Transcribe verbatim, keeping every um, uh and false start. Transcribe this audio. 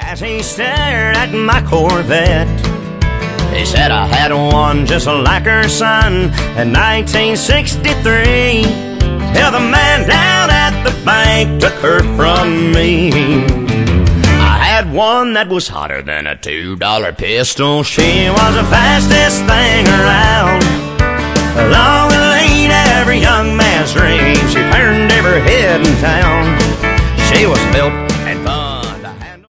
As he stared at my Corvette, he said I had one just like her son in nineteen sixty-three, till the man down at the bank took her from me. I had one that was hotter than a two dollar pistol. She was the fastest thing around, long and lean, every young man's dream. She turned every head in town. She was built